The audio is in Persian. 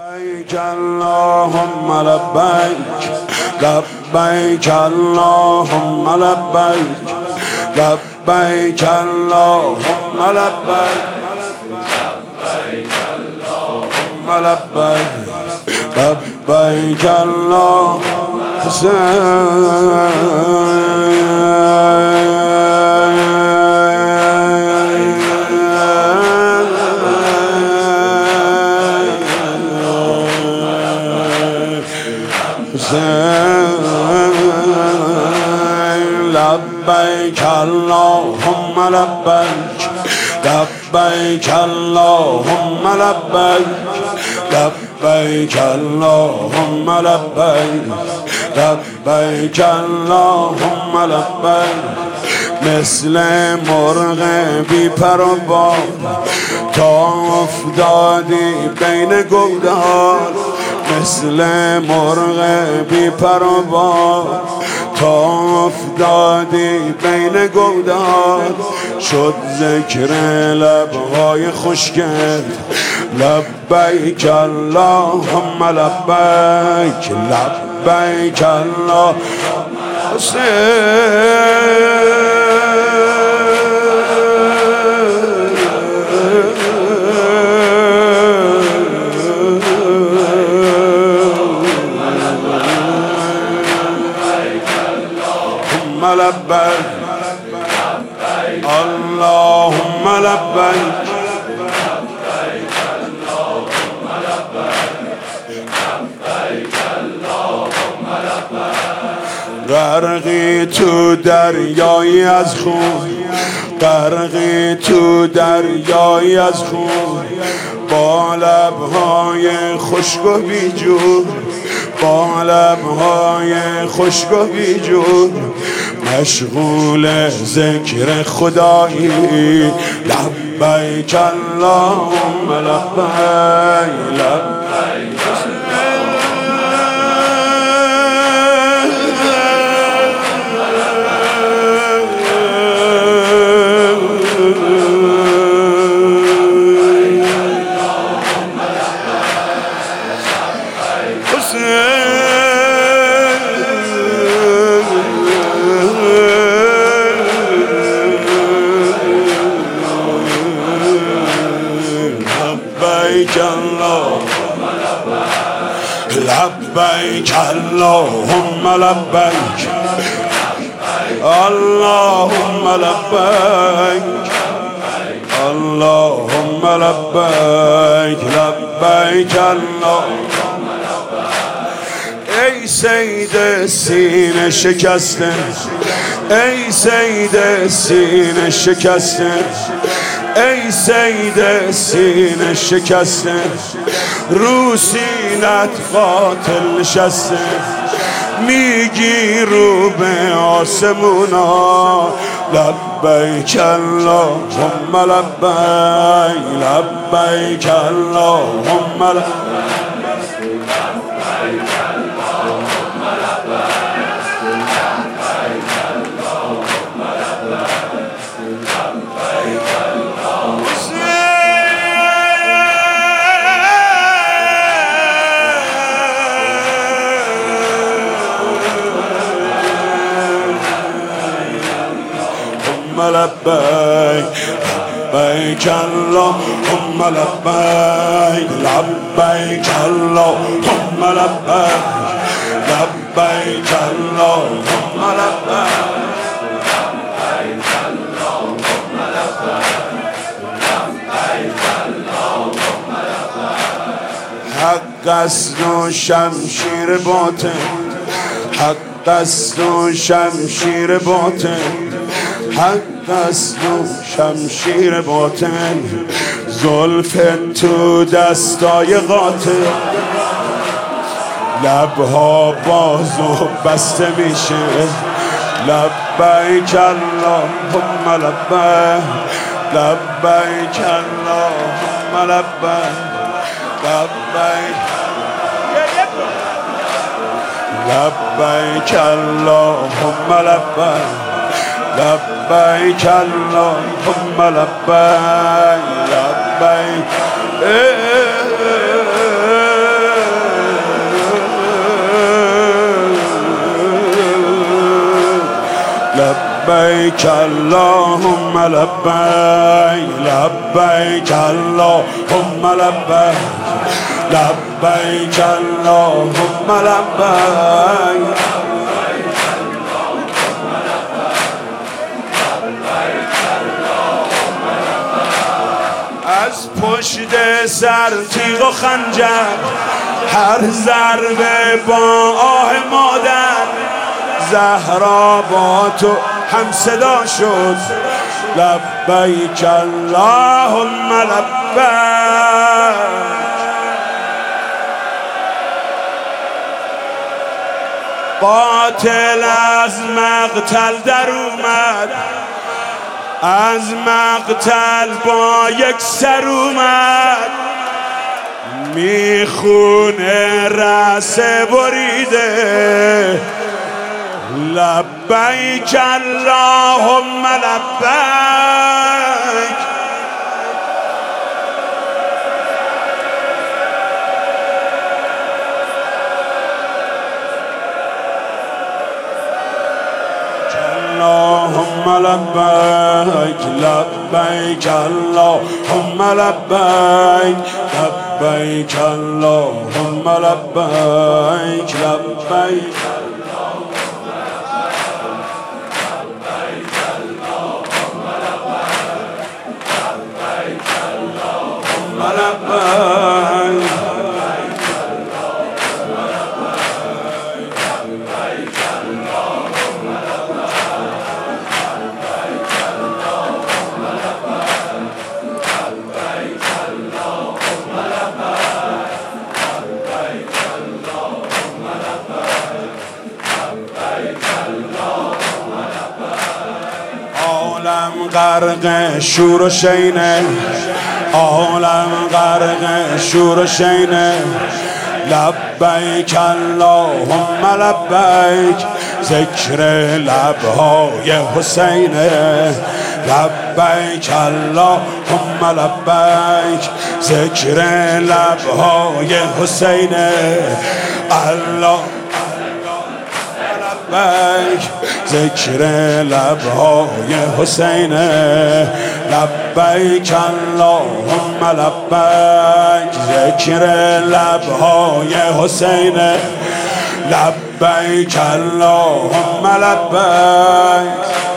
لبیک اللهم لبیک لبیک اللهم لبیک لبیک اللهم لبیک لبیک لبیک اللهم لبیک اللهم لبیک لبیک اللهم لبیک لبیک اللهم لبیک لبیک اللهم لبیک مثل مرغ بی پر و بال تا افتادی بین گودال مثل مرغ بی پر و بال تا افتادی بین گودال شد ذکر لبهای خشکت لبیک اللهم لبیک لبیک اللهم لبیک اللهم لبیک غرقی تو دریایی از خون غرقی تو دریایی از خون با لبهای خشک و بیجور با لبهای خشک و بیجور مشغول ذکر خدایی لبیک اللهم لبیک لبیک لبیک اللهم لبیک اللهم لبیک اللهم لبیک لبیک اللهم ای سید سینه شکسته ای سید سینه شکسته ای سید سینه شکسته رو سینت قاتل نشسته میگی رو به آسمونا لبیک اللهم لبیک لبیک اللهم لبیک لبیک اللهم لبیک لبیک اللهم لبیک لبیک اللهم لبیک حق است و شمشیر باطل حق است و شمشیر باطل حق است و شمشیر باطل زلف تو دستای قاتل لبها باز و بسته میشه لبیک اللهم لبیک لبیک اللهم لبیک لبیک لبیک اللهم لبیک لبیک اللهم لبیک لبیک لبیک اللهم لبیک لبیک اللهم لبیک لبیک اللهم لبیک از پشت سر تیغ و خنجر هر ضربه با آه مادر زهرا با تو هم صدا شد لبیک اللهم لبیک قاتل از مقتل در اومد از مقتل با یک سر اومد میخونه رأس بریده لبیک اللهم لبیک اللهم لبیک لبیک اللهم لبیک لبیک اللهم لبیک لبیک عالم غرق شور و شینه عالم غرق شور و شینه لبیک اللهم لبیک ذکر لبهای حسینه لبیک اللهم لبیک ذکر لبهای حسینه الله لبیک ذکر لبهای حسینه لبیک اللهم لبیک ذکر لبهای حسینه لبیک اللهم لبیک